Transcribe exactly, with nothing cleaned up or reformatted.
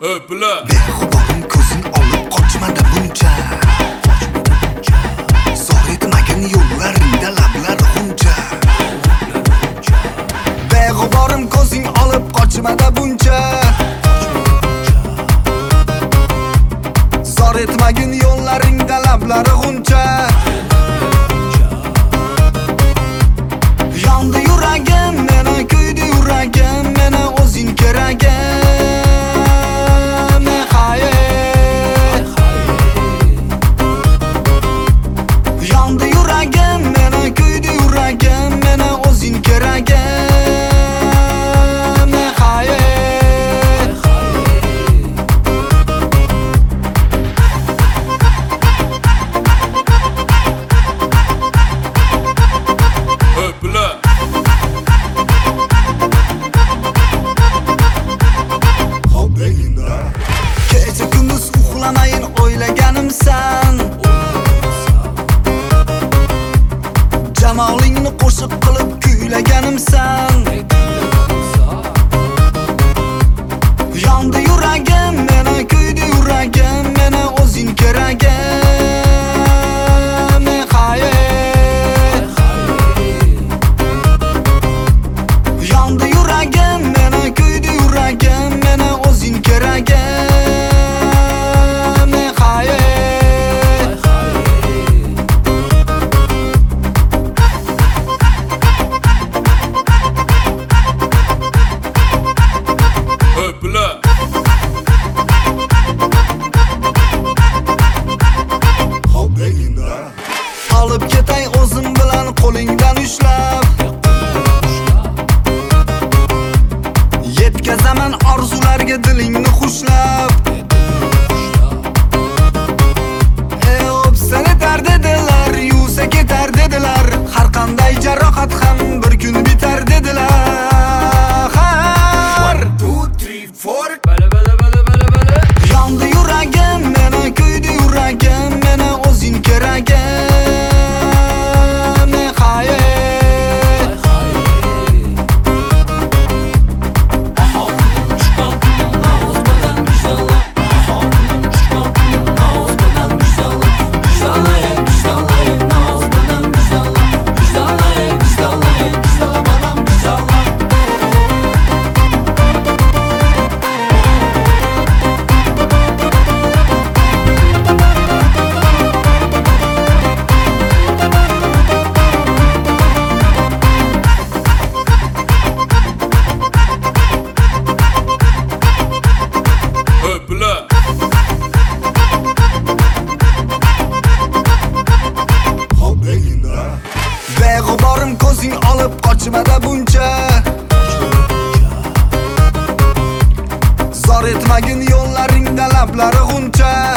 Öpüle Beg'uborim ko'zing olib qochmadi buncha. Zor etmagin yo'llaringda lablar g'uncha. Beg'uborim ko'zing olib qochmadi buncha. Zor etmagin yo'llaringda lablar g'uncha. Yondi yuragim, meni kuydi yuragim, meni o'zing keragim. Hayır. Yondi yuragim, meni kuydi yuragim, meni o'zing keragim. Hayır. Öpüle Kecha kunduz uxlamayin o'ylaganimsan. Jamolingni qo'shiq qilib kuylaganimsan. Yondi yuragim, meni kuydi yuragim, meni o'zing keragim. Hayır. Yondi yuragim, meni kuydi yuragim, meni o'zing keragim. Hayır. Öpüle Olib ketay o'zim bilan qo'lingdan ushlab. Yetkazaman orzularga dilingni xushlab. Ey o'psani dard dedilar, yuvsa ketar dedilar. Har qanday jarohat ham bir kun bitar dedilar. one two three four Bele bele bele bele bele Yondi yuragim, meni kuydi yuragim, meni o'zing keragim. Hayır. Öpüle Beg'uborim ko'zing olib qochmadi buncha. Zor etmagin yo'llaringda lablari g'uncha.